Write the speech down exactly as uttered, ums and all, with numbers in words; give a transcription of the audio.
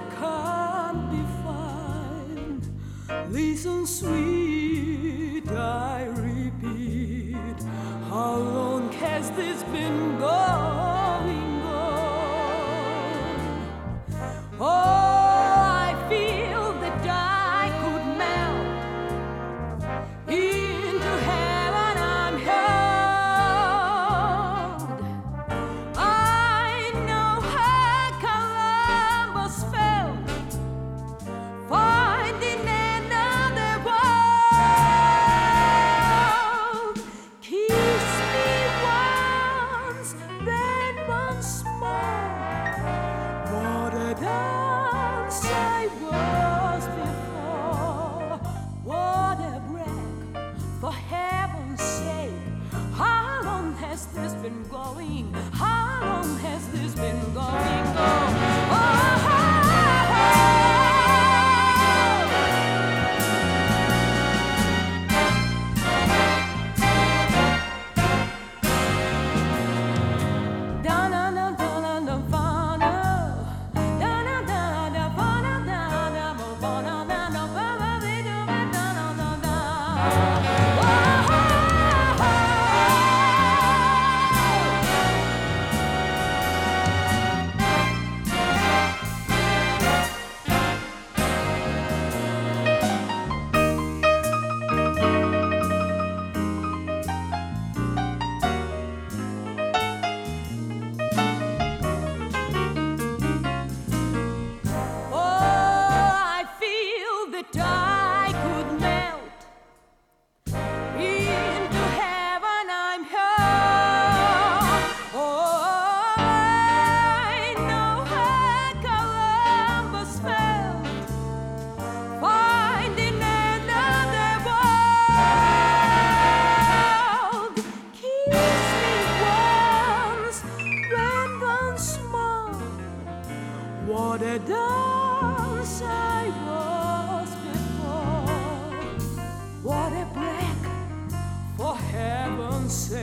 can't be fine. Listen, sweet, I repeat, how long has this been going on? Oh, I feel that I could melt into heaven. I'm held. I know how Columbus felt, finding another world. Kiss me once, then once more. What a dance I was before. What a break, for heaven's sake. How long has this been going? How long has this been going on? Oh, I could melt into heaven. I'm held. Oh, I know how Columbus felt, finding another world. Kiss me once, then once more. What a dance I was before. What a break, for heaven's sake.